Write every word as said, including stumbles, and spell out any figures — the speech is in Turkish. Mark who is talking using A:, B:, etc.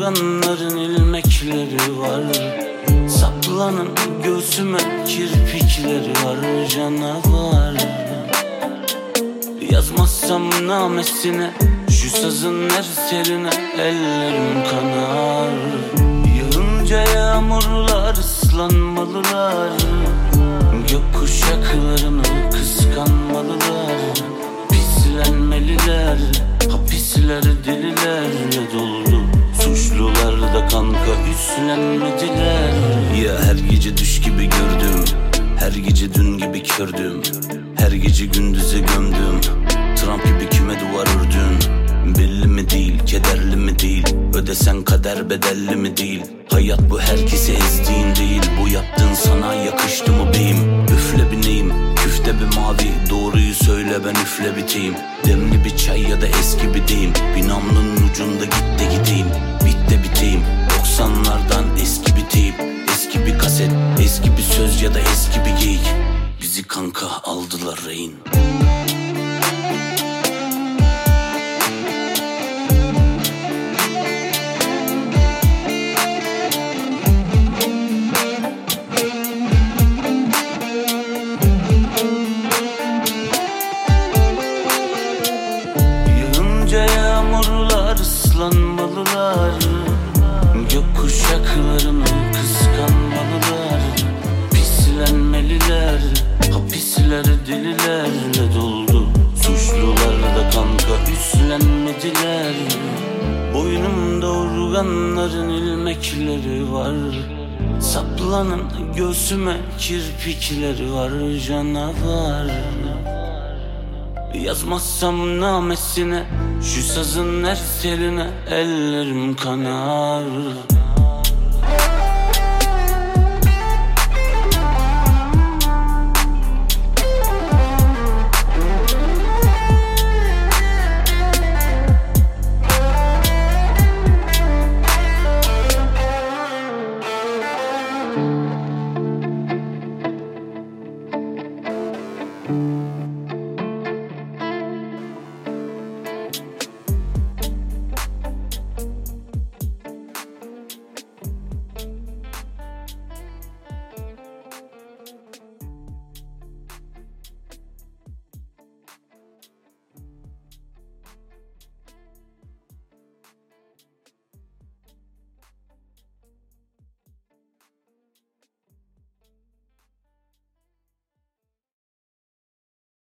A: urganların ilmekleri var. Saplanan göğsüme kirpikleri var canavar. Yazmazsam namesine, şu sazın her teline ellerim kanar. Yağınca yağmurlar ıslanmalılar, gökkuşaklarını kıskanmalılar. Pislenmeliler, hapisler delilerle doldu. Suçlular da kanka üstlenmediler. Ya her gece düş gibi gördüm, her gece dün gibi kördüm, her gece gündüze gömdüm. Trump gibi kime duvar ördün? Belli mi değil, kederli mi değil? Ödesen kader bedelli mi değil? Hayat bu, herkesi ezdiğin değil. Bu yaptığın sana yakıştı mı beyim? Üfle bineyim, küfte bir mavi. Doğruyu söyle ben üfle biteyim. Demli bir çay ya da eski bir deyim. Bir namlunun ucunda git de gideyim. Bit de biteyim, doksanlardan eski bir teyip, eski bir kaset, eski bir söz ya da eski bir geyik. Bizi kanka aldılar rehin. Yağınca yağmurlar ıslanmalılar, gökkuşaklarını kıskanmalılar. Pislenmeliler, hapisler delilerle doldu. Suçlular da kanka üstlenmediler. Boynumda urganların ilmekleri var. Saplanan göğsüme kirpikleri var canavar. Yazmazsam namesine, şu sazın her teline ellerim kanar.